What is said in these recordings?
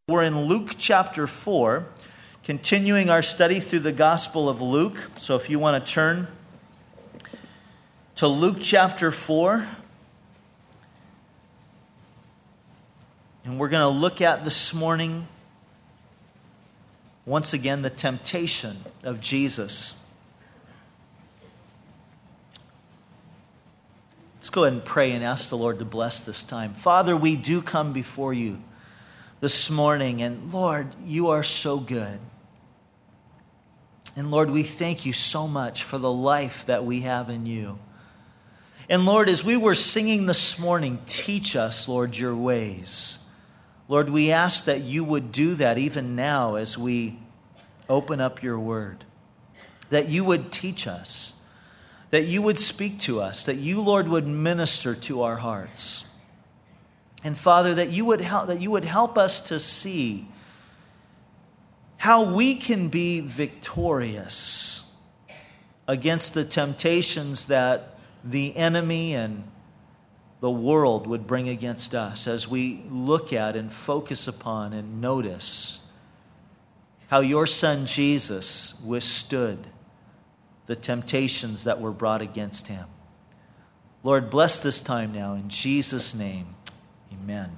We're in Luke chapter 4, continuing our study through the Gospel of Luke. So if you want to turn to Luke chapter 4, and we're going to look at this morning, once again, the temptation of Jesus. Let's go ahead and pray and ask the Lord to bless this time. Father, we do come before you this morning, and Lord, you are so good. And Lord, we thank you so much for the life that we have in you. And Lord, as we were singing this morning, teach us, Lord, your ways. Lord, we ask that you would do that even now as we open up your word. That you would teach us. That you would speak to us. That you, Lord, would minister to our hearts. And Father, that you would help us to see how we can be victorious against the temptations that the enemy and the world would bring against us as we look at and focus upon and notice how your Son Jesus withstood the temptations that were brought against him. Lord, bless this time now in Jesus' name. Amen.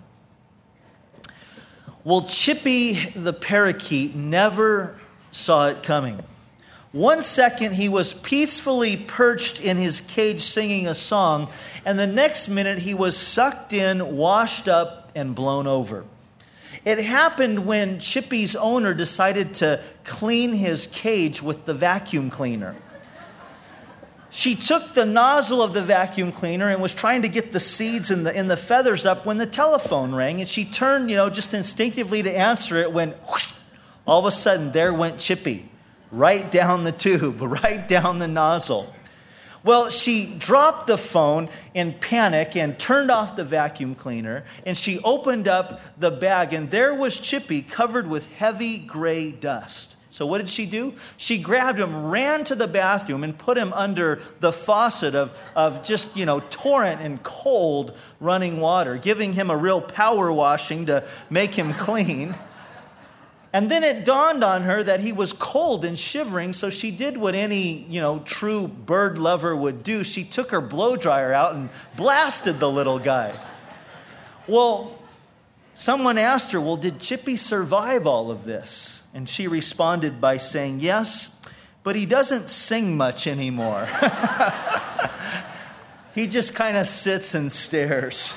Well, Chippy the parakeet never saw it coming. 1 second he was peacefully perched in his cage singing a song, and the next minute he was sucked in, washed up, and blown over. It happened when Chippy's owner decided to clean his cage with the vacuum cleaner. She took the nozzle of the vacuum cleaner and was trying to get the seeds and the feathers up when the telephone rang. And she turned, just instinctively to answer it when whoosh, all of a sudden there went Chippy. Right down the tube, right down the nozzle. Well, she dropped the phone in panic and turned off the vacuum cleaner. And she opened up the bag, and there was Chippy covered with heavy gray dust. So what did she do? She grabbed him, ran to the bathroom, and put him under the faucet of just, torrent and cold running water, giving him a real power washing to make him clean. And then it dawned on her that he was cold and shivering, so she did what any, true bird lover would do. She took her blow dryer out and blasted the little guy. Well, someone asked her, did Chippy survive all of this? And she responded by saying, yes, but he doesn't sing much anymore. He just kind of sits and stares.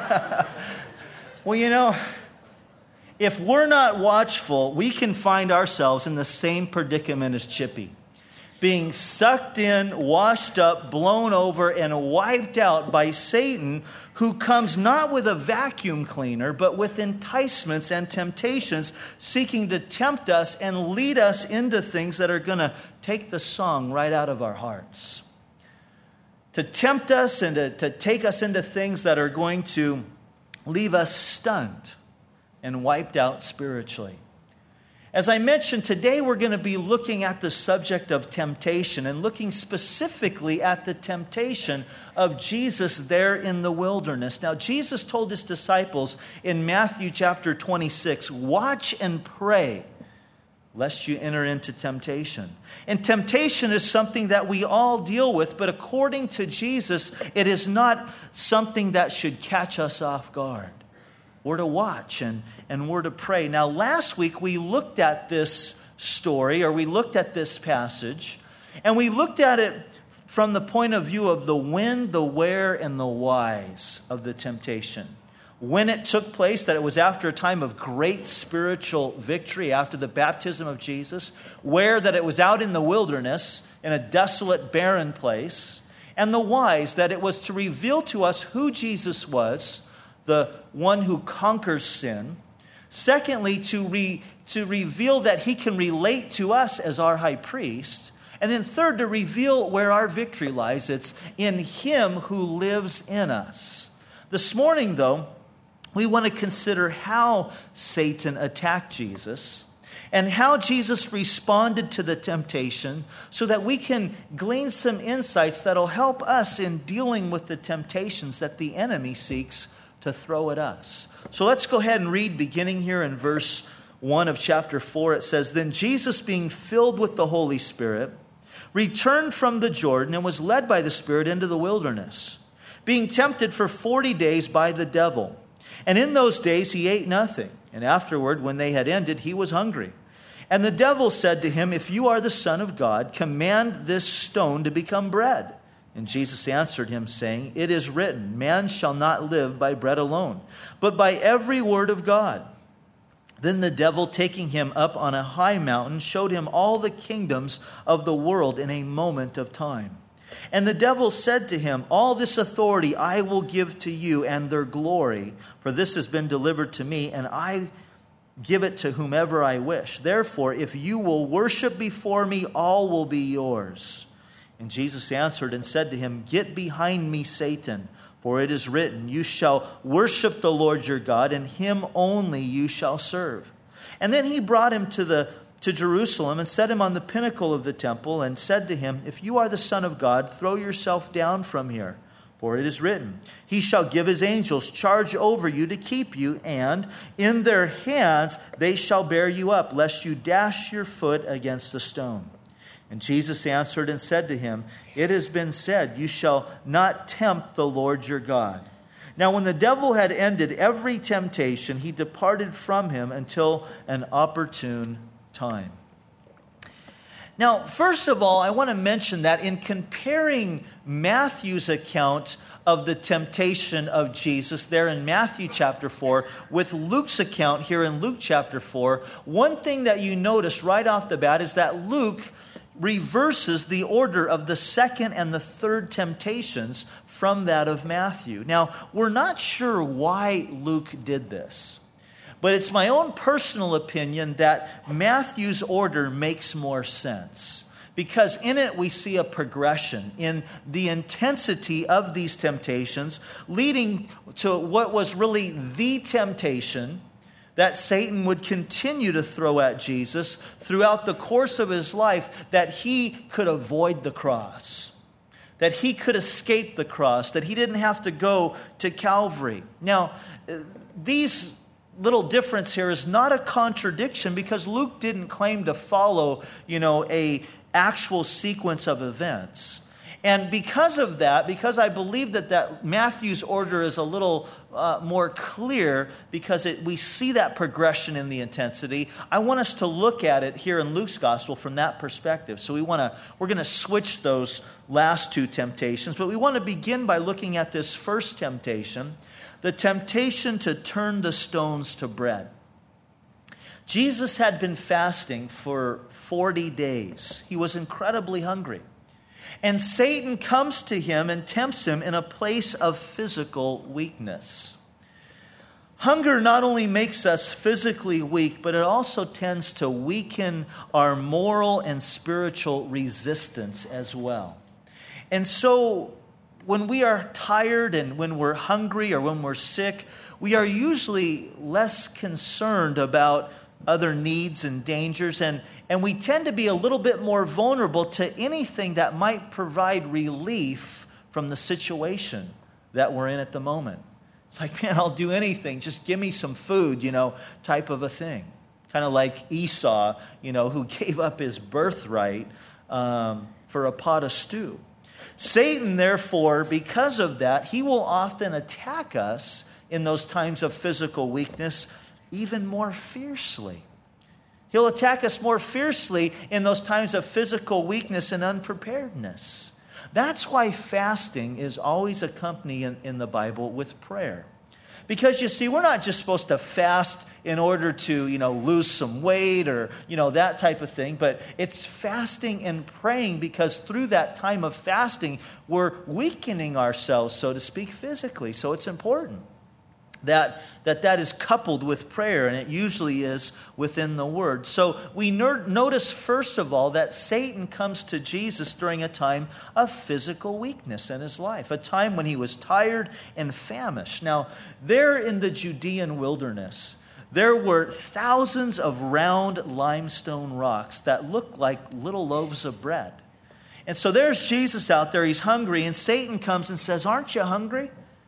Well, if we're not watchful, we can find ourselves in the same predicament as Chippy. Being sucked in, washed up, blown over, and wiped out by Satan, who comes not with a vacuum cleaner, but with enticements and temptations, seeking to tempt us and lead us into things that are going to take the song right out of our hearts. To tempt us and to take us into things that are going to leave us stunned and wiped out spiritually. As I mentioned, today we're going to be looking at the subject of temptation and looking specifically at the temptation of Jesus there in the wilderness. Now, Jesus told his disciples in Matthew chapter 26, watch and pray lest you enter into temptation. And temptation is something that we all deal with, but according to Jesus, it is not something that should catch us off guard. We're to watch and we're to pray. Now, last week we looked at this story, or we looked at this passage, and we looked at it from the point of view of the when, the where, and the whys of the temptation. When it took place, that it was after a time of great spiritual victory, after the baptism of Jesus. Where, that it was out in the wilderness, in a desolate, barren place. And the whys, that it was to reveal to us who Jesus was, the one who conquers sin. Secondly, to reveal that he can relate to us as our high priest. And then third, to reveal where our victory lies. It's in him who lives in us. This morning, though, we want to consider how Satan attacked Jesus and how Jesus responded to the temptation so that we can glean some insights that will help us in dealing with the temptations that the enemy seeks to throw at us. So let's go ahead and read, beginning here in verse 1 of chapter 4. It says, "Then Jesus, being filled with the Holy Spirit, returned from the Jordan and was led by the Spirit into the wilderness, being tempted for 40 days by the devil. And in those days he ate nothing. And afterward, when they had ended, he was hungry. And the devil said to him, 'If you are the Son of God, command this stone to become bread.' And Jesus answered him, saying, 'It is written, man shall not live by bread alone, but by every word of God.' Then the devil, taking him up on a high mountain, showed him all the kingdoms of the world in a moment of time. And the devil said to him, 'All this authority I will give to you and their glory, for this has been delivered to me, and I give it to whomever I wish. Therefore, if you will worship before me, all will be yours.' And Jesus answered and said to him, 'Get behind me, Satan, for it is written, you shall worship the Lord your God, and him only you shall serve.' And then he brought him to Jerusalem and set him on the pinnacle of the temple and said to him, 'If you are the Son of God, throw yourself down from here. For it is written, he shall give his angels charge over you to keep you, and in their hands they shall bear you up, lest you dash your foot against a stone.' And Jesus answered and said to him, 'It has been said, you shall not tempt the Lord your God.' Now when the devil had ended every temptation, he departed from him until an opportune time." Now, first of all, I want to mention that in comparing Matthew's account of the temptation of Jesus there in Matthew chapter 4 with Luke's account here in Luke chapter 4, one thing that you notice right off the bat is that Luke reverses the order of the second and the third temptations from that of Matthew. Now, we're not sure why Luke did this, but it's my own personal opinion that Matthew's order makes more sense, because in it we see a progression in the intensity of these temptations, leading to what was really the temptation that Satan would continue to throw at Jesus throughout the course of his life, that he could avoid the cross, that he could escape the cross, that he didn't have to go to Calvary. Now, these little difference here is not a contradiction, because Luke didn't claim to follow, a actual sequence of events. And because of that, because I believe that Matthew's order is a little more clear, because we see that progression in the intensity, I want us to look at it here in Luke's gospel from that perspective. So we're going to switch those last two temptations, but we want to begin by looking at this first temptation, the temptation to turn the stones to bread. Jesus had been fasting for 40 days. He was incredibly hungry. And Satan comes to him and tempts him in a place of physical weakness. Hunger not only makes us physically weak, but it also tends to weaken our moral and spiritual resistance as well. And so when we are tired and when we're hungry or when we're sick, we are usually less concerned about other needs and dangers, and we tend to be a little bit more vulnerable to anything that might provide relief from the situation that we're in at the moment. It's like, man, I'll do anything. Just give me some food, type of a thing. Kind of like Esau, who gave up his birthright for a pot of stew. Satan, therefore, because of that, he will often attack us in those times of physical weakness even more fiercely. He'll attack us more fiercely in those times of physical weakness and unpreparedness. That's why fasting is always accompanied in the Bible with prayer. Because you see, we're not just supposed to fast in order to, lose some weight or, that type of thing, but it's fasting and praying, because through that time of fasting, we're weakening ourselves, so to speak, physically. So it's important that is coupled with prayer, and it usually is within the Word. So we notice, first of all, that Satan comes to Jesus during a time of physical weakness in his life, a time when he was tired and famished. Now, there in the Judean wilderness, there were thousands of round limestone rocks that looked like little loaves of bread. And so there's Jesus out there, he's hungry, and Satan comes and says, "Aren't you hungry?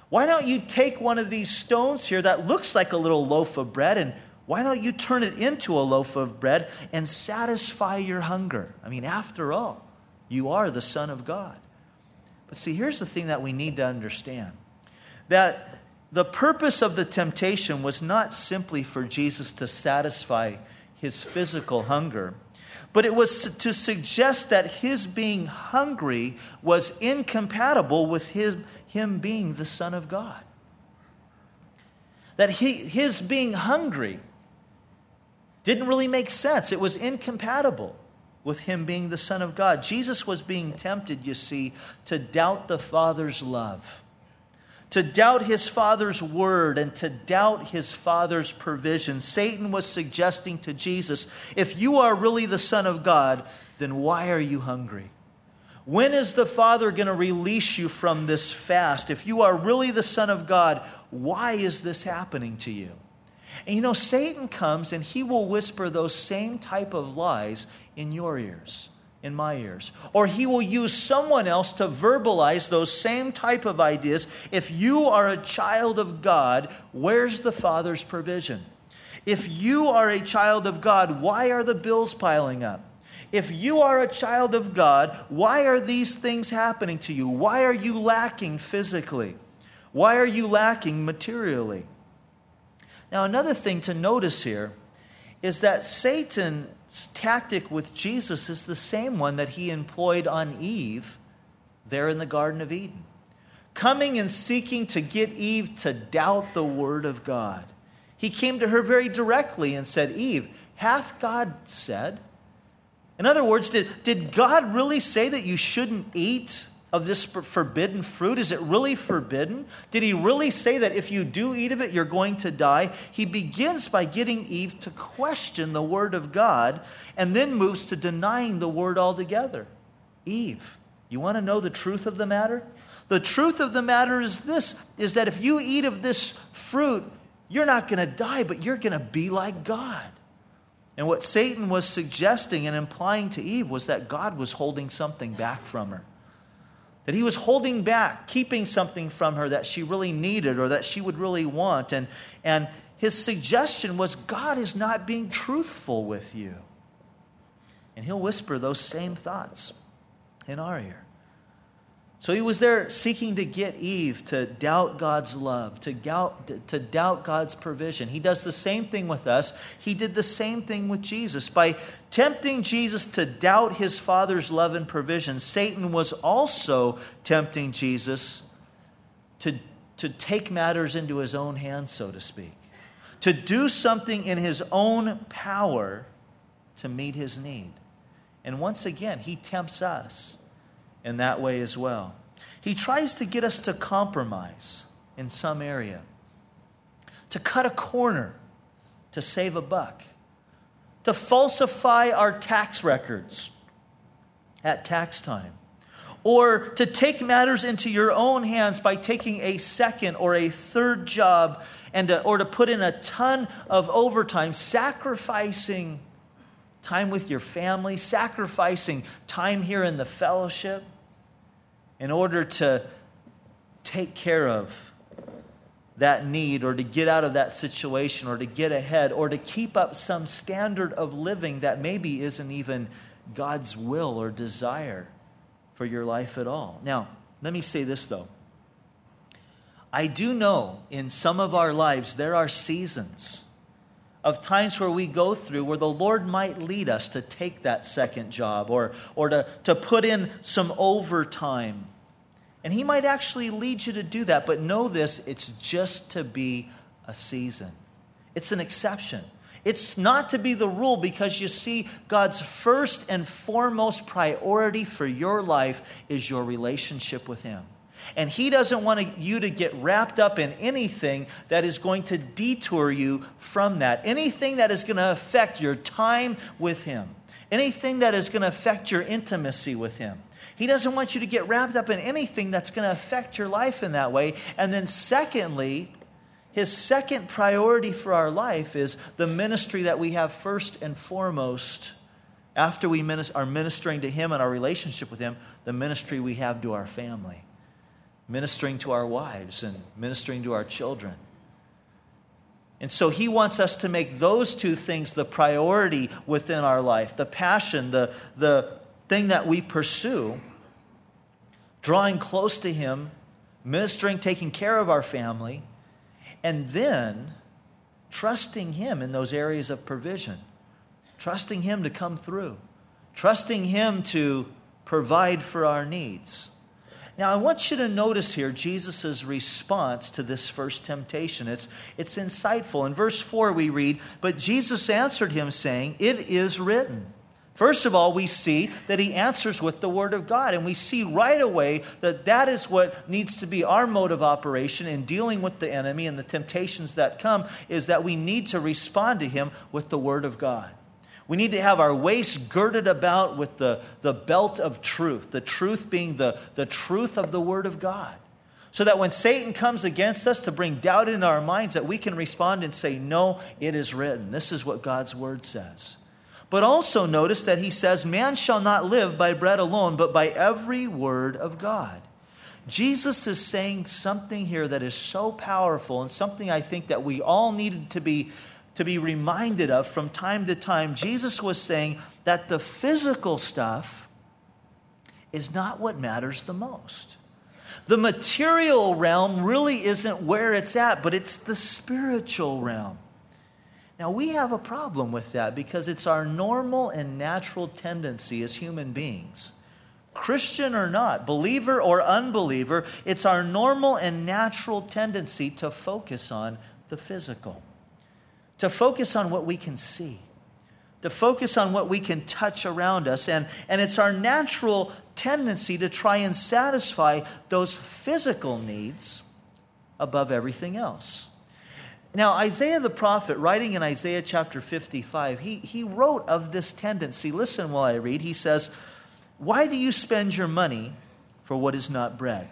Why don't you take one of these stones here that looks like a little loaf of bread, and why don't you turn it into a loaf of bread and satisfy your hunger? I mean, after all, you are the Son of God. But see, here's the thing that we need to understand. That the purpose of the temptation was not simply for Jesus to satisfy his physical hunger, but it was to suggest that his being hungry was incompatible with him being the Son of God. That his being hungry didn't really make sense. It was incompatible with him being the Son of God. Jesus was being tempted, you see, to doubt the Father's love, to doubt his Father's word, and to doubt his Father's provision. Satan was suggesting to Jesus, if you are really the Son of God, then why are you hungry? When is the Father going to release you from this fast? If you are really the Son of God, why is this happening to you? And you know, Satan comes and he will whisper those same type of lies in your ears, in my ears. Or he will use someone else to verbalize those same type of ideas. If you are a child of God, where's the Father's provision? If you are a child of God, why are the bills piling up? If you are a child of God, why are these things happening to you? Why are you lacking physically? Why are you lacking materially? Now, another thing to notice here is that Satan's tactic with Jesus is the same one that he employed on Eve there in the Garden of Eden. Coming and seeking to get Eve to doubt the word of God. He came to her very directly and said, Eve, hath God said? In other words, did God really say that you shouldn't eat of this forbidden fruit? Is it really forbidden? Did he really say that if you do eat of it, you're going to die? He begins by getting Eve to question the word of God and then moves to denying the word altogether. Eve, you want to know the truth of the matter? The truth of the matter is this, is that if you eat of this fruit, you're not going to die, but you're going to be like God. And what Satan was suggesting and implying to Eve was that God was holding something back from her. That he was holding back, keeping something from her that she really needed or that she would really want. And his suggestion was, God is not being truthful with you. And he'll whisper those same thoughts in our ear. So he was there seeking to get Eve to doubt God's love, to doubt God's provision. He does the same thing with us. He did the same thing with Jesus. By tempting Jesus to doubt his Father's love and provision, Satan was also tempting Jesus to take matters into his own hands, so to speak. To do something in his own power to meet his need. And once again, he tempts us in that way as well. He tries to get us to compromise in some area, to cut a corner, to save a buck, to falsify our tax records at tax time, or to take matters into your own hands by taking a second or a third job or to put in a ton of overtime, sacrificing time with your family, sacrificing time here in the fellowship in order to take care of that need or to get out of that situation or to get ahead or to keep up some standard of living that maybe isn't even God's will or desire for your life at all. Now, let me say this though. I do know in some of our lives there are seasons of times where we go through where the Lord might lead us to take that second job or to put in some overtime. And he might actually lead you to do that. But know this, it's just to be a season. It's an exception. It's not to be the rule because you see, God's first and foremost priority for your life is your relationship with him. And he doesn't want you to get wrapped up in anything that is going to detour you from that. Anything that is going to affect your time with him. Anything that is going to affect your intimacy with him. He doesn't want you to get wrapped up in anything that's going to affect your life in that way. And then secondly, his second priority for our life is the ministry that we have first and foremost. After we are ministering to him and our relationship with him, the ministry we have to our family. ministering to our wives and ministering to our children. And so he wants us to make those two things the priority within our life, the passion, the thing that we pursue, drawing close to him, ministering, taking care of our family, and then trusting him in those areas of provision, trusting him to come through, trusting him to provide for our needs. Now, I want you to notice here Jesus' response to this first temptation. It's insightful. In verse 4 we read, "But Jesus answered him, saying, 'It is written.'" First of all, we see that he answers with the Word of God. And we see right away that that is what needs to be our mode of operation in dealing with the enemy and the temptations that come, is that we need to respond to him with the Word of God. We need to have our waist girded about with the belt of truth, the truth being the truth of the Word of God. So that when Satan comes against us to bring doubt into our minds, that we can respond and say, "No, it is written." This is what God's Word says. But also notice that he says, "Man shall not live by bread alone, but by every word of God." Jesus is saying something here that is so powerful, and something I think that we all needed to be reminded of from time to time. Jesus was saying that the physical stuff is not what matters the most. The material realm really isn't where it's at, but it's the spiritual realm. Now, we have a problem with that because it's our normal and natural tendency as human beings, Christian or not, believer or unbeliever, it's our normal and natural tendency to focus on the physical, to focus on what we can see, to focus on what we can touch around us. And it's our natural tendency to try and satisfy those physical needs above everything else. Now, Isaiah the prophet, writing in Isaiah chapter 55, he wrote of this tendency. Listen while I read. He says, "Why do you spend your money for what is not bread,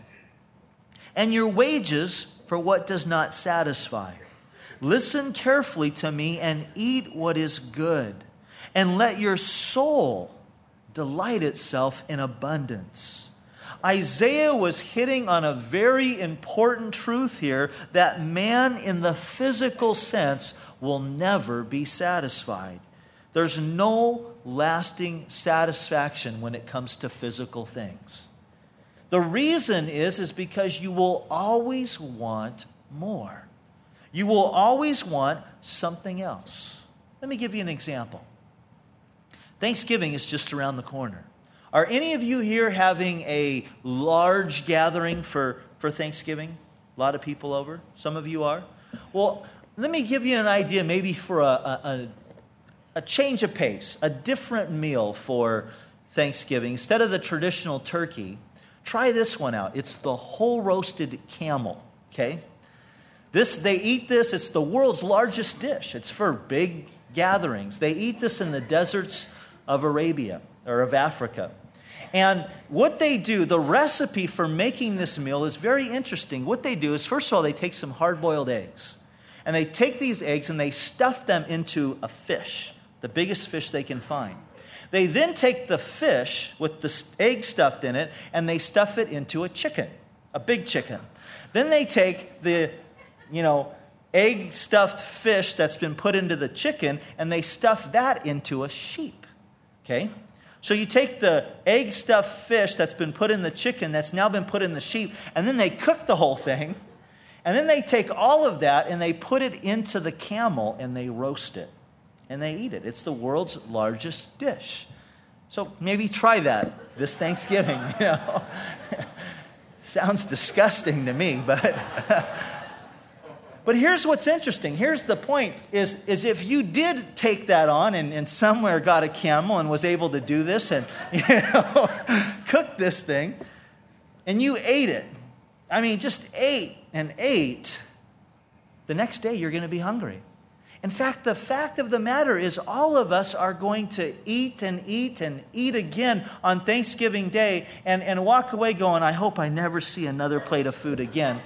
and your wages for what does not satisfy? Listen carefully to me and eat what is good, and let your soul delight itself in abundance." Isaiah was hitting on a very important truth here, that man in the physical sense will never be satisfied. There's no lasting satisfaction when it comes to physical things. The reason is because you will always want more. You will always want something else. Let me give you an example. Thanksgiving is just around the corner. Are any of you here having a large gathering for Thanksgiving? A lot of people over? Some of you are? Well, let me give you an idea maybe for a change of pace, a different meal for Thanksgiving. Instead of the traditional turkey, try this one out. It's the whole roasted camel, okay? They eat this. It's the world's largest dish. It's for big gatherings. They eat this in the deserts of Arabia or of Africa. And what they do, the recipe for making this meal is very interesting. What they do is, first of all, they take some hard-boiled eggs. And they take these eggs and they stuff them into a fish, the biggest fish they can find. They then take the fish with the egg stuffed in it and they stuff it into a chicken, a big chicken. Then they take the, egg-stuffed fish that's been put into the chicken and they stuff that into a sheep, okay? So you take the egg-stuffed fish that's been put in the chicken that's now been put in the sheep, and then they cook the whole thing, and then they take all of that and they put it into the camel and they roast it, and they eat it. It's the world's largest dish. So maybe try that this Thanksgiving. Sounds disgusting to me, but... But here's what's interesting. Here's the point, is if you did take that on and somewhere got a camel and was able to do this and cook this thing, and you ate it, just ate and ate, the next day you're going to be hungry. In fact, the fact of the matter is all of us are going to eat and eat and eat again on Thanksgiving Day and walk away going, I hope I never see another plate of food again.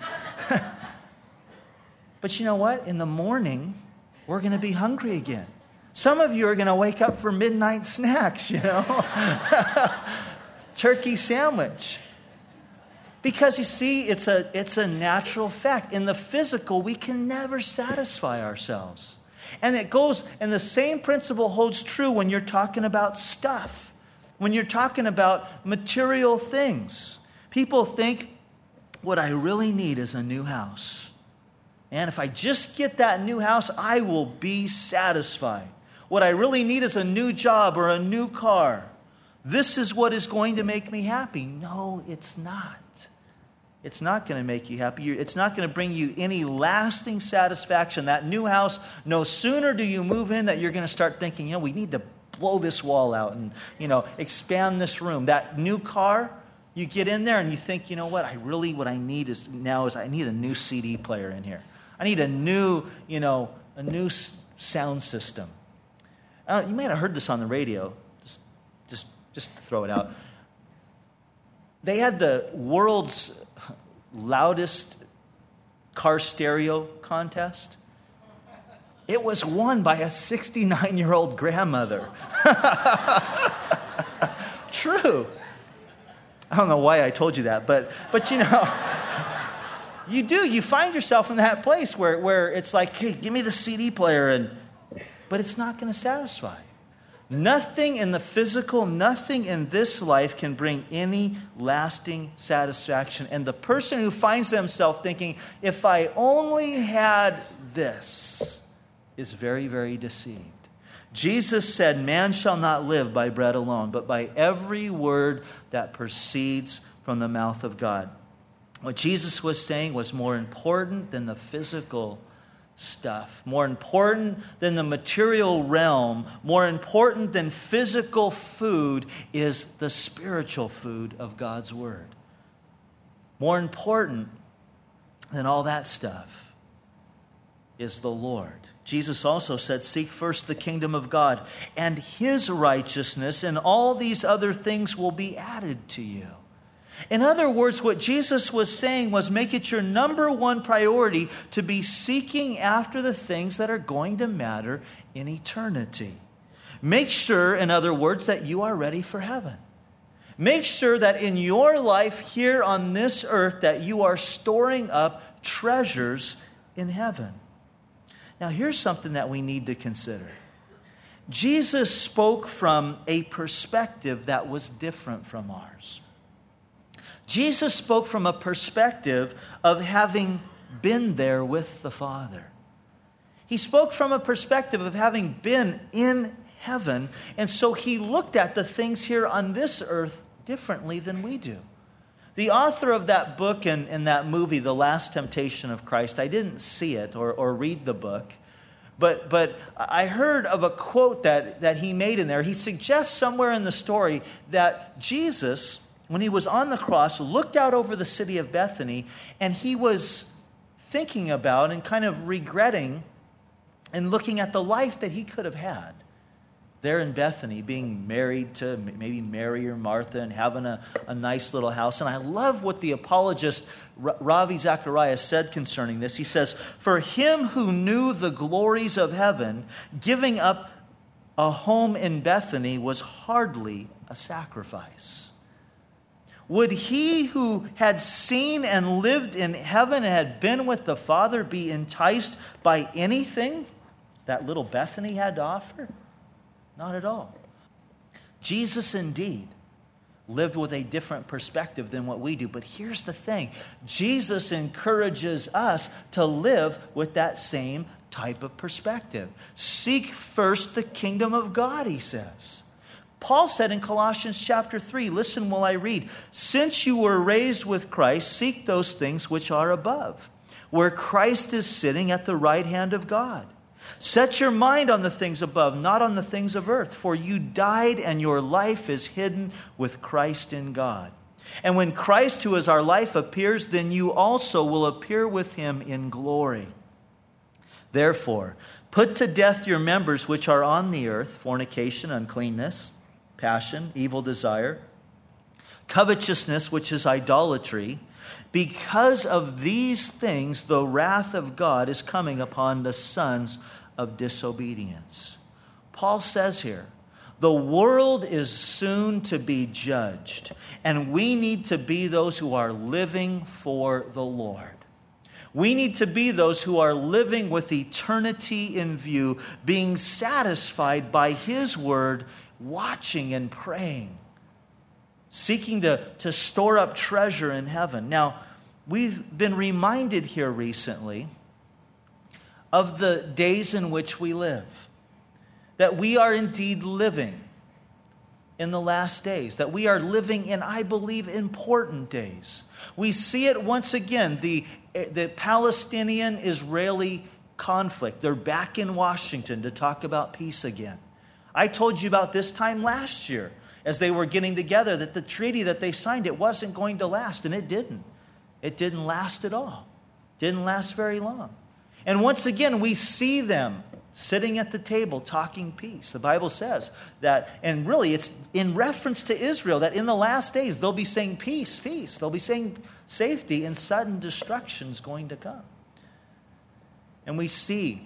But you know what? In the morning, we're going to be hungry again. Some of you are going to wake up for midnight snacks, turkey sandwich. Because you see, it's a natural fact. In the physical, we can never satisfy ourselves. And the same principle holds true when you're talking about stuff, when you're talking about material things. People think, what I really need is a new house. And if I just get that new house, I will be satisfied. What I really need is a new job or a new car. This is what is going to make me happy. No, it's not. It's not going to make you happy. It's not going to bring you any lasting satisfaction. That new house, no sooner do you move in that you're going to start thinking, we need to blow this wall out and, expand this room. That new car, you get in there and you think, what I need is I need a new CD player in here. I need a new sound system. You might have heard this on the radio. Just to throw it out. They had the world's loudest car stereo contest. It was won by a 69-year-old grandmother. True. I don't know why I told you that, but you do. You find yourself in that place where it's like, hey, give me the CD player, but it's not going to satisfy. Nothing in the physical, nothing in this life can bring any lasting satisfaction. And the person who finds themselves thinking, if I only had this, is very, very deceived. Jesus said, man shall not live by bread alone, but by every word that proceeds from the mouth of God. What Jesus was saying was more important than the physical stuff, more important than the material realm, more important than physical food is the spiritual food of God's Word. More important than all that stuff is the Lord. Jesus also said, seek first the kingdom of God and His righteousness, and all these other things will be added to you. In other words, what Jesus was saying was make it your number one priority to be seeking after the things that are going to matter in eternity. Make sure, in other words, that you are ready for heaven. Make sure that in your life here on this earth that you are storing up treasures in heaven. Now, here's something that we need to consider. Jesus spoke from a perspective that was different from ours. Jesus spoke from a perspective of having been there with the Father. He spoke from a perspective of having been in heaven, and so he looked at the things here on this earth differently than we do. The author of that book and that movie, The Last Temptation of Christ, I didn't see it or read the book, but I heard of a quote that he made in there. He suggests somewhere in the story that Jesus, when he was on the cross, looked out over the city of Bethany, and he was thinking about and kind of regretting and looking at the life that he could have had there in Bethany, being married to maybe Mary or Martha and having a nice little house. And I love what the apologist Ravi Zacharias said concerning this. He says, for him who knew the glories of heaven, giving up a home in Bethany was hardly a sacrifice. Would he who had seen and lived in heaven and had been with the Father be enticed by anything that little Bethany had to offer? Not at all. Jesus indeed lived with a different perspective than what we do. But here's the thing. Jesus encourages us to live with that same type of perspective. Seek first the kingdom of God, he says. Paul said in Colossians chapter 3, listen while I read, since you were raised with Christ, seek those things which are above, where Christ is sitting at the right hand of God. Set your mind on the things above, not on the things of earth, for you died and your life is hidden with Christ in God. And when Christ, who is our life, appears, then you also will appear with him in glory. Therefore, put to death your members which are on the earth, fornication, uncleanness, passion, evil desire, covetousness, which is idolatry. Because of these things, the wrath of God is coming upon the sons of disobedience. Paul says here, The world is soon to be judged, and we need to be those who are living for the Lord. We need to be those who are living with eternity in view, being satisfied by His word, watching and praying, seeking to store up treasure in heaven. Now, we've been reminded here recently of the days in which we live, that we are indeed living in the last days, that we are living in, I believe, important days. We see it once again, the Palestinian-Israeli conflict. They're back in Washington to talk about peace again. I told you about this time last year as they were getting together that the treaty that they signed, it wasn't going to last, and it didn't. It didn't last at all. Didn't last very long. And once again, we see them sitting at the table talking peace. The Bible says that, and really it's in reference to Israel, that in the last days they'll be saying peace, peace. They'll be saying safety, and sudden destruction is going to come. And we see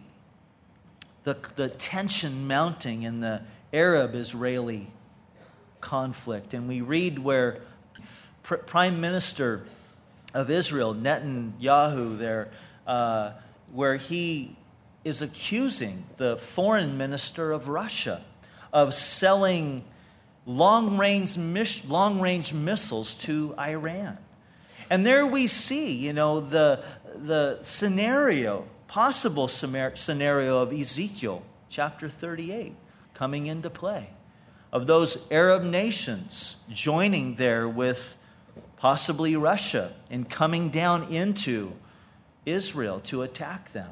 the tension mounting in the Arab-Israeli conflict. And we read where Prime Minister of Israel, Netanyahu, there, where he is accusing the foreign minister of Russia of selling long-range missiles to Iran. And there we see, the scenario, possible scenario of Ezekiel chapter 38 coming into play, of those Arab nations joining there with possibly Russia and coming down into Israel to attack them.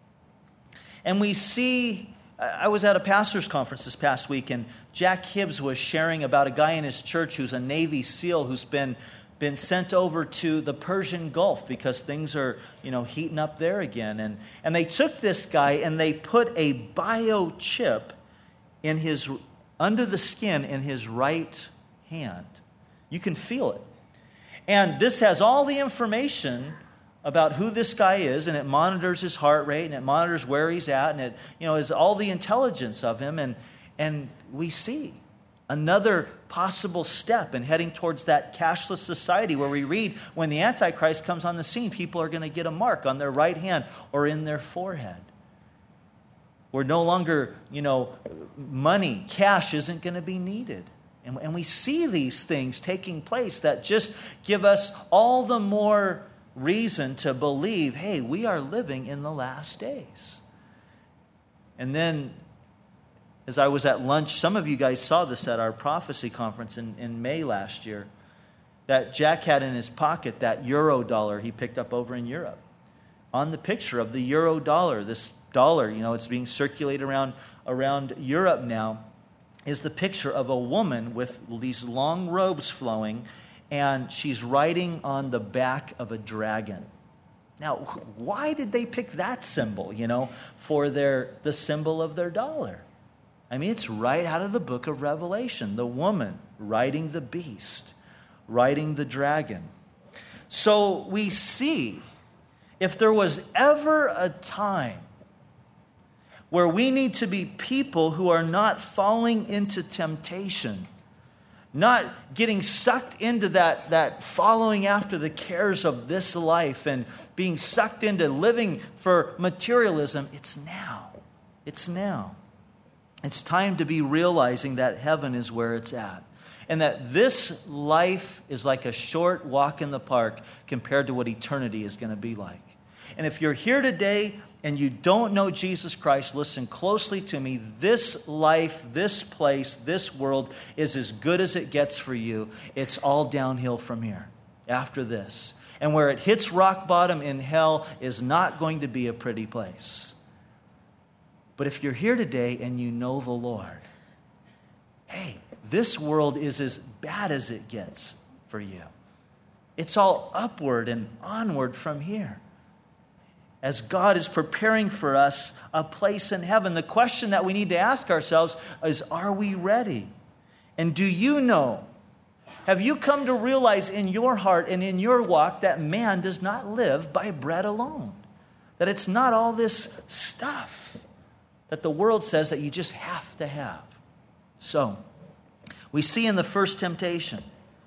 And we see, I was at a pastor's conference this past week, and Jack Hibbs was sharing about a guy in his church who's a Navy SEAL who's been sent over to the Persian Gulf because things are, heating up there again. And they took this guy and they put a biochip under the skin in his right hand. You can feel it. And this has all the information about who this guy is, and it monitors his heart rate, and it monitors where he's at, and it, is all the intelligence of him. And we see another possible step in heading towards that cashless society where we read when the Antichrist comes on the scene, people are going to get a mark on their right hand or in their forehead. Where no longer, money, cash isn't going to be needed. And we see these things taking place that just give us all the more reason to believe, hey, we are living in the last days. And then, as I was at lunch, some of you guys saw this at our prophecy conference in May last year, that Jack had in his pocket that euro dollar he picked up over in Europe. On the picture of the euro dollar, this dollar, it's being circulated around Europe now, is the picture of a woman with these long robes flowing, and she's riding on the back of a dragon. Now, why did they pick that symbol, for the symbol of their dollar? I mean, it's right out of the book of Revelation. The woman riding the beast, riding the dragon. So we see, if there was ever a time where we need to be people who are not falling into temptation, not getting sucked into that following after the cares of this life and being sucked into living for materialism, it's now. It's now. It's time to be realizing that heaven is where it's at. And that this life is like a short walk in the park compared to what eternity is going to be like. And if you're here today and you don't know Jesus Christ, listen closely to me. This life, this place, this world is as good as it gets for you. It's all downhill from here after this. And where it hits rock bottom in hell is not going to be a pretty place. But if you're here today and you know the Lord, hey, this world is as bad as it gets for you. It's all upward and onward from here. As God is preparing for us a place in heaven, the question that we need to ask ourselves is, are we ready? And do you know, have you come to realize in your heart and in your walk that man does not live by bread alone? That it's not all this stuff that the world says that you just have to have. So, we see in the first temptation,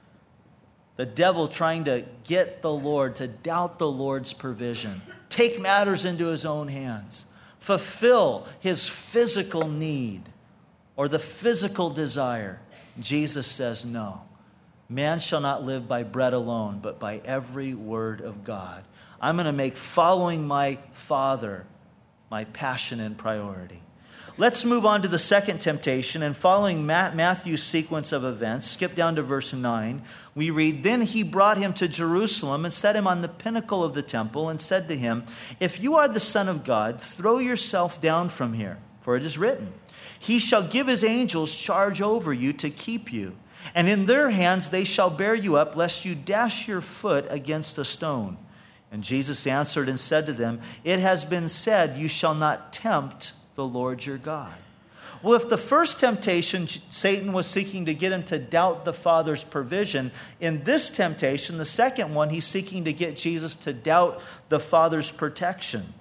the devil trying to get the Lord to doubt the Lord's provision, take matters into his own hands, fulfill his physical need or the physical desire. Jesus says, no, man shall not live by bread alone, but by every word of God. I'm going to make following my Father my passion and priority. Let's move on to the second temptation, and following Matthew's sequence of events, skip down to verse 9, we read, Then he brought him to Jerusalem and set him on the pinnacle of the temple and said to him, If you are the Son of God, throw yourself down from here, for it is written, He shall give his angels charge over you to keep you, and in their hands they shall bear you up, lest you dash your foot against a stone. And Jesus answered and said to them, It has been said, You shall not tempt the Lord your God. Well, if the first temptation, Satan was seeking to get him to doubt the Father's provision, in this temptation, the second one, he's seeking to get Jesus to doubt the Father's protection.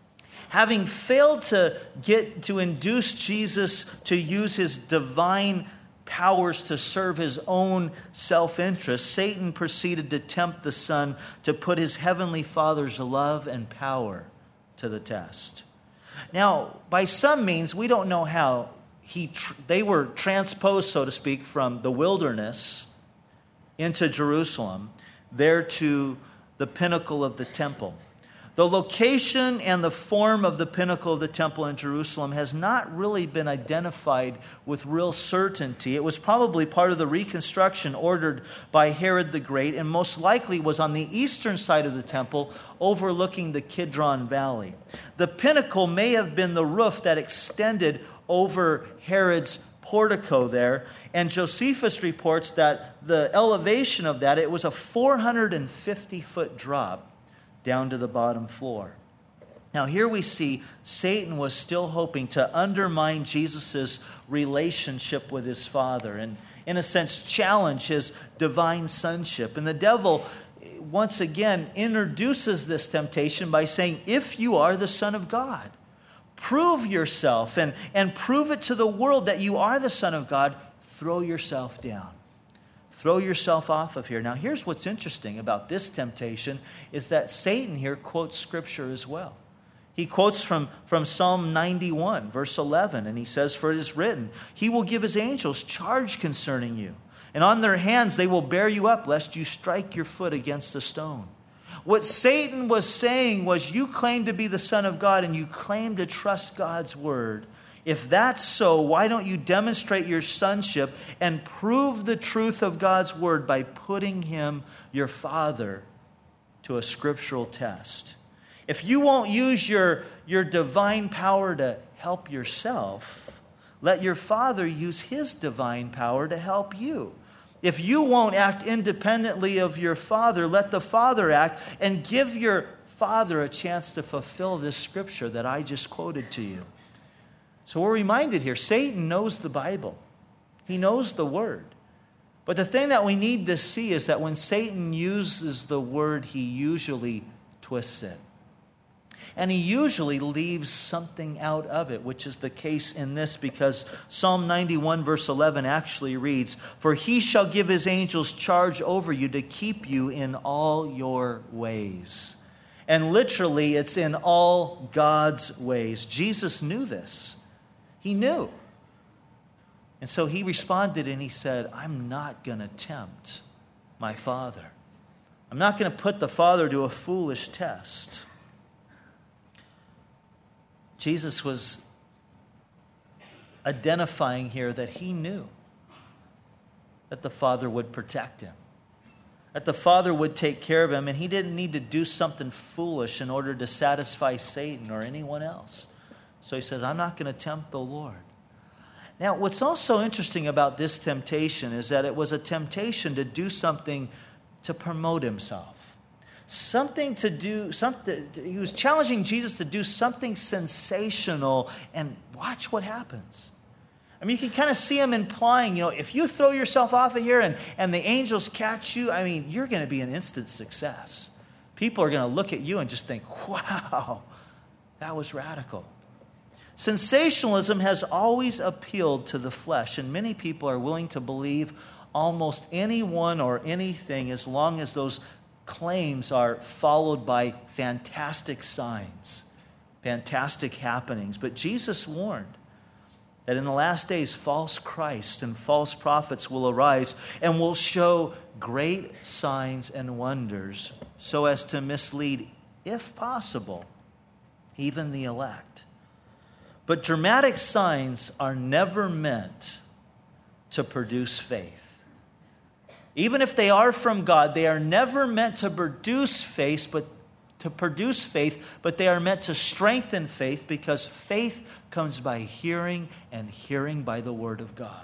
Having failed to induce Jesus to use his divine powers to serve his own self-interest, Satan proceeded to tempt the Son to put his heavenly Father's love and power to the test. Now, by some means, we don't know how they were transposed, so to speak, from the wilderness into Jerusalem, there to the pinnacle of the temple. The location and the form of the pinnacle of the temple in Jerusalem has not really been identified with real certainty. It was probably part of the reconstruction ordered by Herod the Great, and most likely was on the eastern side of the temple overlooking the Kidron Valley. The pinnacle may have been the roof that extended over Herod's portico there, and Josephus reports that the elevation of that, it was a 450-foot drop down to the bottom floor. Now here we see Satan was still hoping to undermine Jesus' relationship with his Father and, in a sense, challenge his divine sonship. And the devil, once again, introduces this temptation by saying, if you are the Son of God, prove yourself and prove it to the world that you are the Son of God, throw yourself down. Throw yourself off of here. Now, here's what's interesting about this temptation is that Satan here quotes Scripture as well. He quotes from Psalm 91, verse 11, and he says, For it is written, He will give His angels charge concerning you, and on their hands they will bear you up, lest you strike your foot against a stone. What Satan was saying was, you claim to be the Son of God, and you claim to trust God's word. If that's so, why don't you demonstrate your sonship and prove the truth of God's word by putting Him, your Father, to a scriptural test? If you won't use your divine power to help yourself, let your Father use His divine power to help you. If you won't act independently of your Father, let the Father act, and give your Father a chance to fulfill this scripture that I just quoted to you. So we're reminded here, Satan knows the Bible. He knows the Word. But the thing that we need to see is that when Satan uses the Word, he usually twists it. And he usually leaves something out of it, which is the case in this, because Psalm 91 verse 11 actually reads, For He shall give His angels charge over you to keep you in all your ways. And literally, it's in all God's ways. Jesus knew this. He knew. And so he responded and he said, I'm not going to tempt my Father. I'm not going to put the Father to a foolish test. Jesus was identifying here that he knew that the Father would protect him, that the Father would take care of him, and he didn't need to do something foolish in order to satisfy Satan or anyone else. So he says, I'm not going to tempt the Lord. Now, what's also interesting about this temptation is that it was a temptation to do something to promote himself. He was challenging Jesus to do something sensational, and watch what happens. I mean, you can kind of see him implying, if you throw yourself off of here and the angels catch you, I mean, you're going to be an instant success. People are going to look at you and just think, wow, that was radical. Sensationalism has always appealed to the flesh, and many people are willing to believe almost anyone or anything as long as those claims are followed by fantastic signs, fantastic happenings. But Jesus warned that in the last days, false Christs and false prophets will arise and will show great signs and wonders so as to mislead, if possible, even the elect. But dramatic signs are never meant to produce faith. Even if they are from God, they are never meant to produce faith, but they are meant to strengthen faith, because faith comes by hearing, and hearing by the Word of God.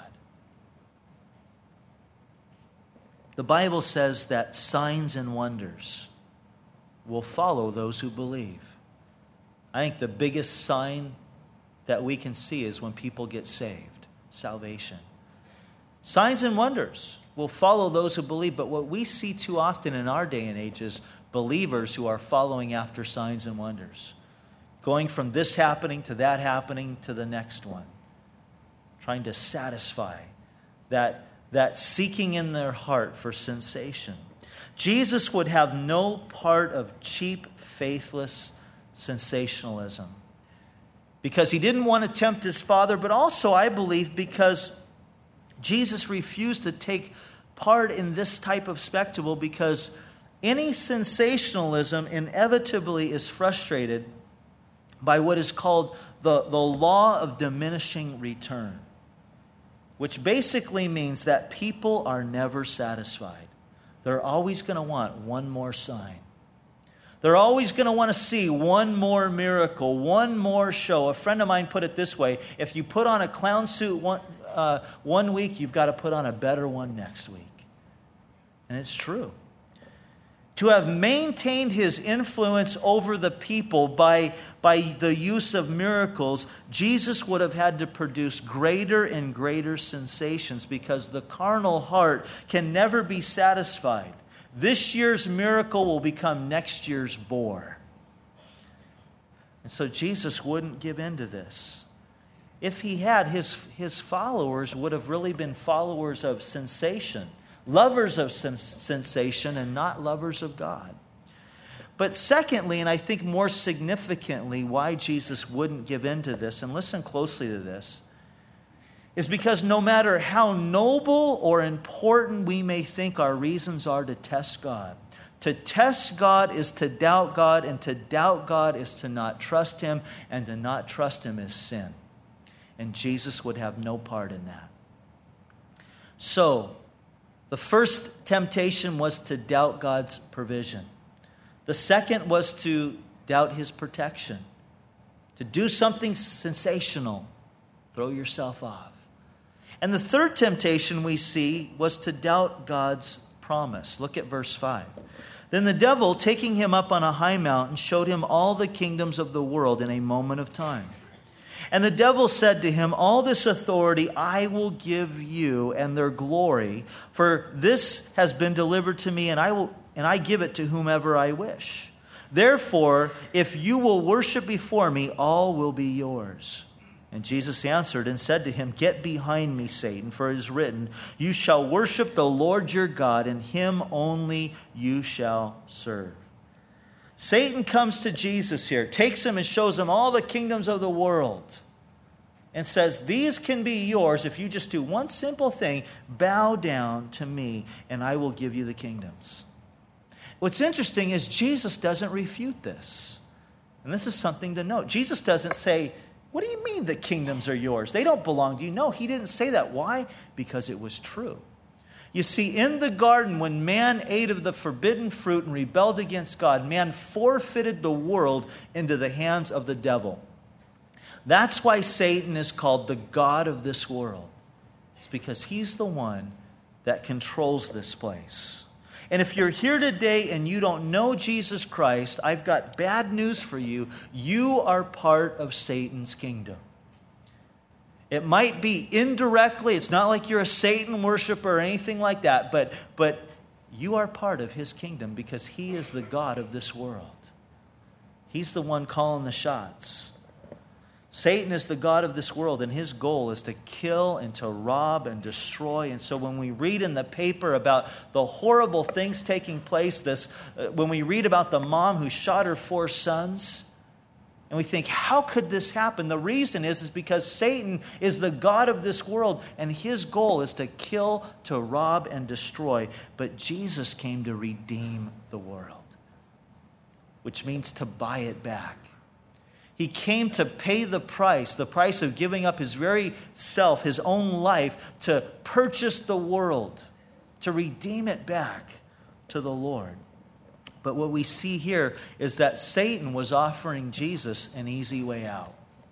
The Bible says that signs and wonders will follow those who believe. I think the biggest sign that we can see is when people get saved, salvation. Signs and wonders will follow those who believe, but what we see too often in our day and age is believers who are following after signs and wonders, going from this happening to that happening to the next one, trying to satisfy that seeking in their heart for sensation. Jesus would have no part of cheap, faithless sensationalism, because he didn't want to tempt his Father, but also, I believe, because Jesus refused to take part in this type of spectacle, because any sensationalism inevitably is frustrated by what is called the law of diminishing return, which basically means that people are never satisfied. They're always going to want one more sign. They're always going to want to see one more miracle, one more show. A friend of mine put it this way: if you put on a clown suit one week, you've got to put on a better one next week. And it's true. To have maintained his influence over the people by the use of miracles, Jesus would have had to produce greater and greater sensations, because the carnal heart can never be satisfied. This year's miracle will become next year's bore. And so Jesus wouldn't give in to this. If he had, his followers would have really been followers of sensation, lovers of sensation, and not lovers of God. But secondly, and I think more significantly, why Jesus wouldn't give in to this, and listen closely to this, is because no matter how noble or important we may think our reasons are to test God, to test God is to doubt God, and to doubt God is to not trust Him, and to not trust Him is sin. And Jesus would have no part in that. So, the first temptation was to doubt God's provision. The second was to doubt His protection. To do something sensational, throw yourself off. And the third temptation we see was to doubt God's promise. Look at verse 5. Then the devil, taking him up on a high mountain, showed him all the kingdoms of the world in a moment of time. And the devil said to him, all this authority I will give you, and their glory, for this has been delivered to me, and I give it to whomever I wish. Therefore, if you will worship before me, all will be yours. And Jesus answered and said to him, get behind me, Satan, for it is written, you shall worship the Lord your God, and him only you shall serve. Satan comes to Jesus here, takes him and shows him all the kingdoms of the world, and says, these can be yours if you just do one simple thing: bow down to me, and I will give you the kingdoms. What's interesting is Jesus doesn't refute this. And this is something to note. Jesus doesn't say, what do you mean the kingdoms are yours? They don't belong to you. No, he didn't say that. Why? Because it was true. You see, in the garden, when man ate of the forbidden fruit and rebelled against God, man forfeited the world into the hands of the devil. That's why Satan is called the god of this world. It's because he's the one that controls this place. And if you're here today and you don't know Jesus Christ, I've got bad news for you. You are part of Satan's kingdom. It might be indirectly. It's not like you're a Satan worshiper or anything like that, but you are part of his kingdom because he is the god of this world. He's the one calling the shots. Satan is the god of this world, and his goal is to kill and to rob and destroy. And so when we read in the paper about the horrible things taking place, when we read about the mom who shot her 4 sons, and we think, how could this happen? The reason is because Satan is the god of this world, and his goal is to kill, to rob, and destroy. But Jesus came to redeem the world, which means to buy it back. He came to pay the price of giving up his very self, his own life, to purchase the world, to redeem it back to the Lord. But what we see here is that Satan was offering Jesus an easy way out.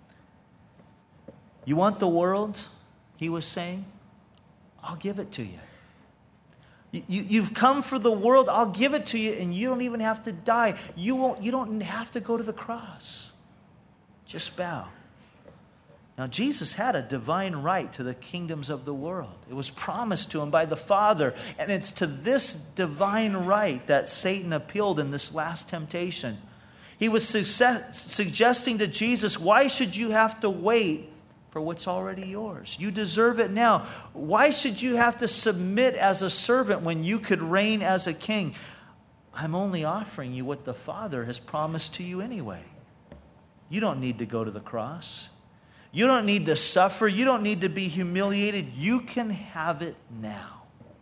You want the world, he was saying? I'll give it to you. You've come for the world, I'll give it to you, and you don't even have to die. You don't have to go to the cross. Just bow. Now, Jesus had a divine right to the kingdoms of the world. It was promised to him by the Father. And it's to this divine right that Satan appealed in this last temptation. He was suggesting to Jesus, why should you have to wait for what's already yours? You deserve it now. Why should you have to submit as a servant when you could reign as a king? I'm only offering you what the Father has promised to you anyway. You don't need to go to the cross. You don't need to suffer. You don't need to be humiliated. You can have it now.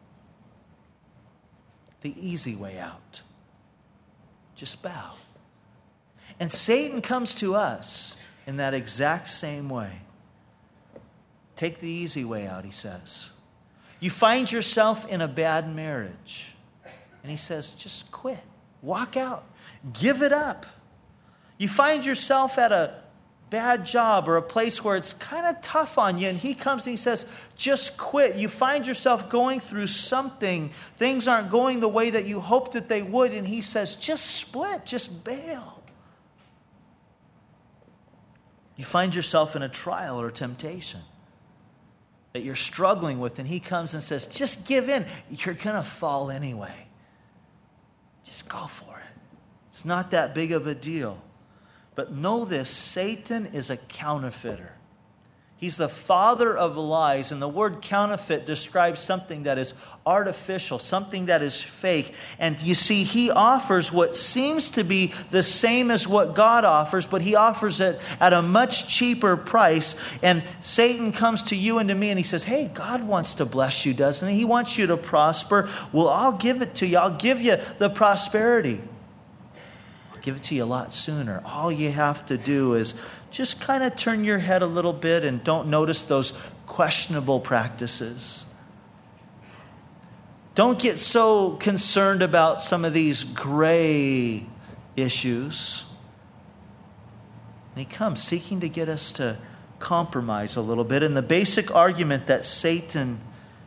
The easy way out. Just bow. And Satan comes to us in that exact same way. Take the easy way out, he says. You find yourself in a bad marriage. And he says, just quit. Walk out. Give it up. You find yourself at a bad job or a place where it's kind of tough on you, and he comes and he says, just quit. You find yourself going through something. Things aren't going the way that you hoped that they would, and he says, just split, just bail. You find yourself in a trial or a temptation that you're struggling with, and he comes and says, just give in. You're going to fall anyway. Just go for it. It's not that big of a deal. But know this, Satan is a counterfeiter. He's the father of lies, and the word counterfeit describes something that is artificial, something that is fake. And you see, he offers what seems to be the same as what God offers, but he offers it at a much cheaper price. And Satan comes to you and to me and he says, hey, God wants to bless you, doesn't he? He wants you to prosper. Well, I'll give it to you. I'll give you the prosperity. Give it to you a lot sooner. All you have to do is just kind of turn your head a little bit and don't notice those questionable practices. Don't get so concerned about some of these gray issues. And he comes seeking to get us to compromise a little bit. And the basic argument that Satan,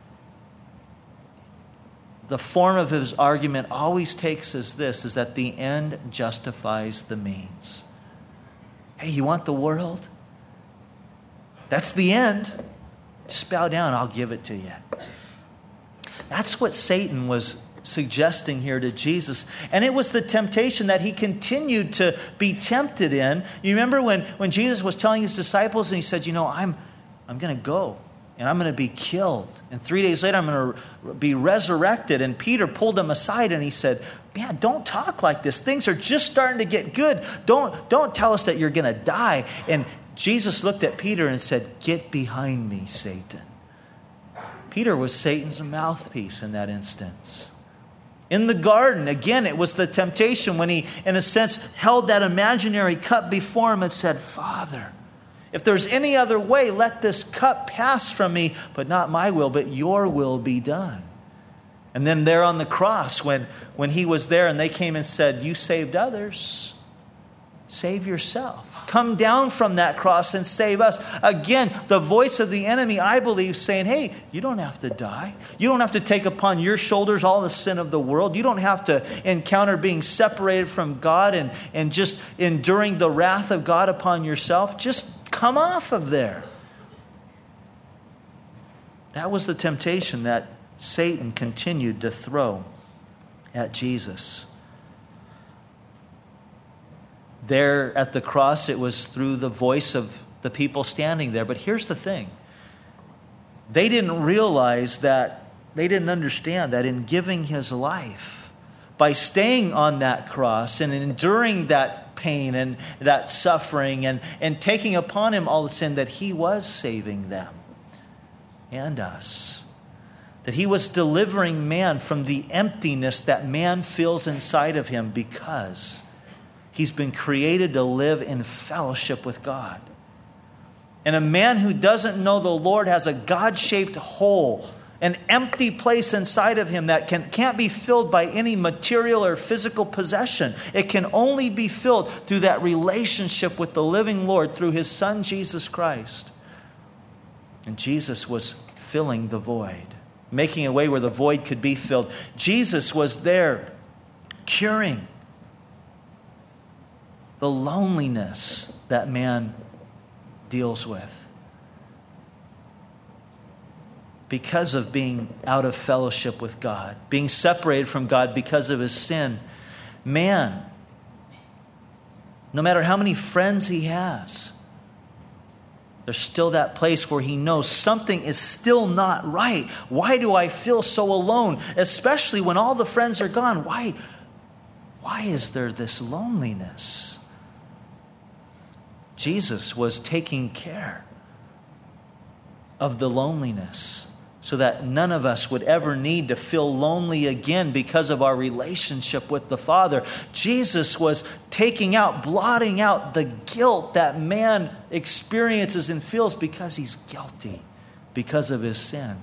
the form of his argument always takes is this, is that the end justifies the means. Hey, you want the world? That's the end. Just bow down, I'll give it to you. That's what Satan was suggesting here to Jesus. And it was the temptation that he continued to be tempted in. You remember when Jesus was telling his disciples and he said, I'm going to go. And I'm going to be killed. And 3 days later, I'm going to be resurrected. And Peter pulled him aside and he said, man, don't talk like this. Things are just starting to get good. Don't tell us that you're going to die. And Jesus looked at Peter and said, get behind me, Satan. Peter was Satan's mouthpiece in that instance. In the garden, again, it was the temptation when he, in a sense, held that imaginary cup before him and said, Father, if there's any other way, let this cup pass from me, but not my will, but your will be done. And then there on the cross, when he was there and they came and said, you saved others, save yourself. Come down from that cross and save us. Again, the voice of the enemy, I believe, saying, hey, you don't have to die. You don't have to take upon your shoulders all the sin of the world. You don't have to encounter being separated from God and just enduring the wrath of God upon yourself. Just come off of there. That was the temptation that Satan continued to throw at Jesus. There at the cross, it was through the voice of the people standing there. But here's the thing. They didn't realize that, they didn't understand that in giving his life, by staying on that cross and enduring that pain and that suffering and taking upon him all the sin, that he was saving them and us. That he was delivering man from the emptiness that man feels inside of him because he's been created to live in fellowship with God. And a man who doesn't know the Lord has a God-shaped hole, an empty place inside of him that can't be filled by any material or physical possession. It can only be filled through that relationship with the living Lord through his Son, Jesus Christ. And Jesus was filling the void, making a way where the void could be filled. Jesus was there curing the loneliness that man deals with because of being out of fellowship with God, being separated from God because of his sin. Man, no matter how many friends he has, there's still that place where he knows something is still not right. Why do I feel so alone? Especially when all the friends are gone. Why is there this loneliness? Jesus was taking care of the loneliness so that none of us would ever need to feel lonely again because of our relationship with the Father. Jesus was blotting out the guilt that man experiences and feels because he's guilty, because of his sin.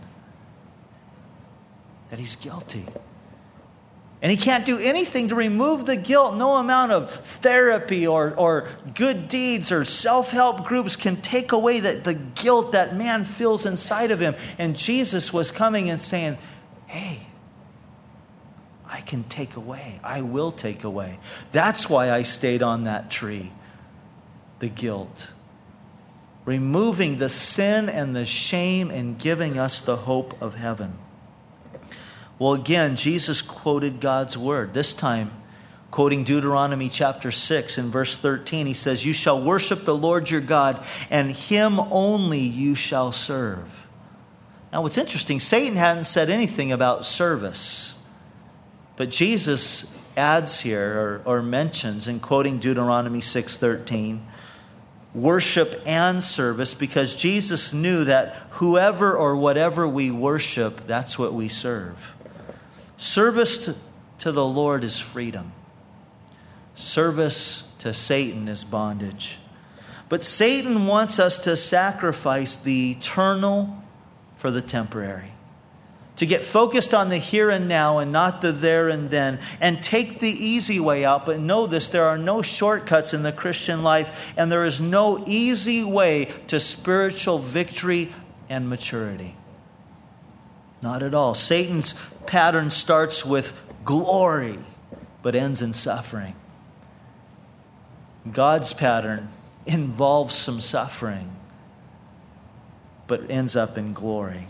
That he's guilty. And he can't do anything to remove the guilt. No amount of therapy or good deeds or self-help groups can take away the guilt that man feels inside of him. And Jesus was coming and saying, hey, I can take away. I will take away. That's why I stayed on that tree. The guilt. Removing the sin and the shame and giving us the hope of heaven. Well, again, Jesus quoted God's word. This time, quoting Deuteronomy chapter 6 and verse 13, he says, "You shall worship the Lord your God, and him only you shall serve." Now, what's interesting, Satan hadn't said anything about service. But Jesus adds here, or mentions in quoting Deuteronomy 6:13, worship and service, because Jesus knew that whoever or whatever we worship, that's what we serve. Service to the Lord is freedom. Service to Satan is bondage. But Satan wants us to sacrifice the eternal for the temporary. To get focused on the here and now and not the there and then. And take the easy way out. But know this, there are no shortcuts in the Christian life. And there is no easy way to spiritual victory and maturity. Not at all. Satan's pattern starts with glory, but ends in suffering. God's pattern involves some suffering, but ends up in glory.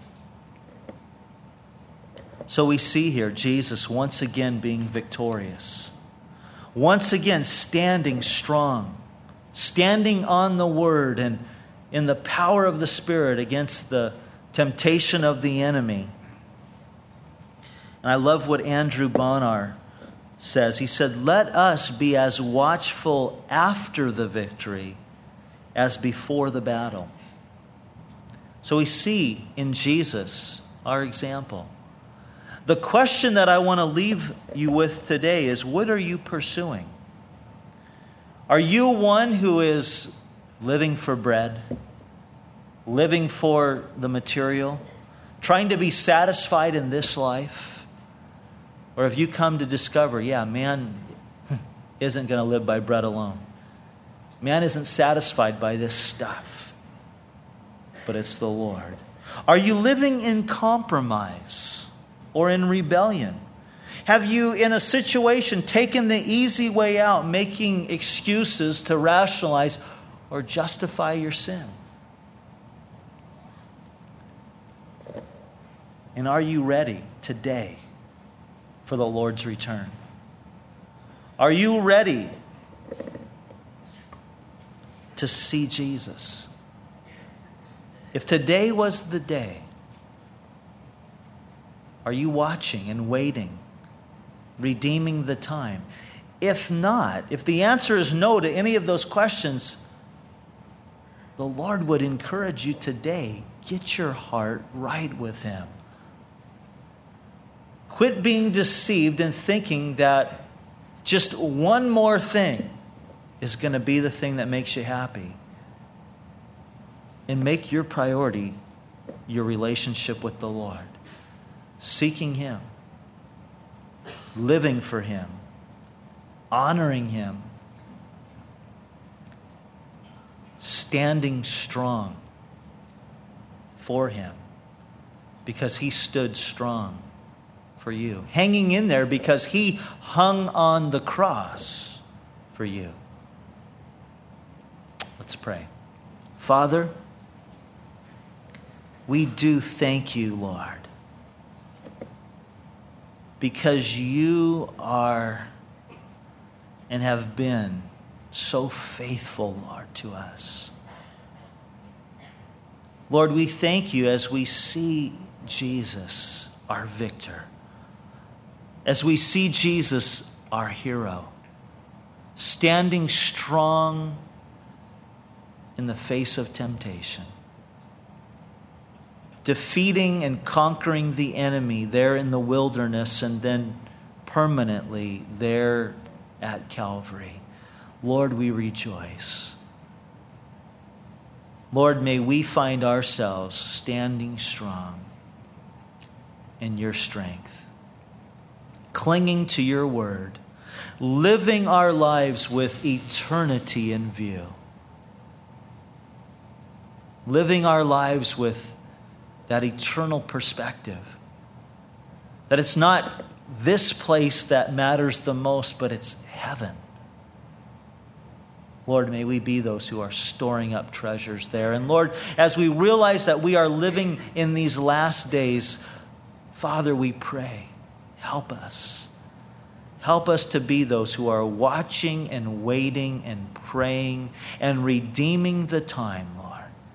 So we see here Jesus once again being victorious. Once again standing strong. Standing on the Word and in the power of the Spirit against the temptation of the enemy. And I love what Andrew Bonar says. He said, "Let us be as watchful after the victory as before the battle." So we see in Jesus our example. The question that I want to leave you with today is, what are you pursuing? Are you one who is living for bread? Living for the material? Trying to be satisfied in this life? Or have you come to discover, man isn't going to live by bread alone. Man isn't satisfied by this stuff, but it's the Lord. Are you living in compromise or in rebellion? Have you, in a situation, taken the easy way out, making excuses to rationalize or justify your sin? And are you ready today for the Lord's return? Are you ready to see Jesus? If today was the day, are you watching and waiting, redeeming the time? If not, if the answer is no to any of those questions, the Lord would encourage you today, get your heart right with Him. Quit being deceived and thinking that just one more thing is going to be the thing that makes you happy. And make your priority your relationship with the Lord. Seeking Him. Living for Him. Honoring Him. Standing strong for Him. Because He stood strong for you. Hanging in there because He hung on the cross for you. Let's pray. Father, we do thank you, Lord, because you are and have been so faithful, Lord, to us. Lord, we thank you as we see Jesus, our victor, as we see Jesus, our hero, standing strong in the face of temptation, defeating and conquering the enemy there in the wilderness and then permanently there at Calvary. Lord, we rejoice. Lord, may we find ourselves standing strong in your strength, clinging to your word, living our lives with eternity in view, living our lives with that eternal perspective. That it's not this place that matters the most, but it's heaven. Lord, may we be those who are storing up treasures there. And Lord, as we realize that we are living in these last days, Father, we pray, help us. Help us to be those who are watching and waiting and praying and redeeming the time, Lord.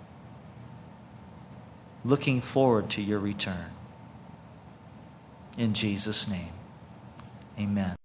Looking forward to your return. In Jesus' name, amen.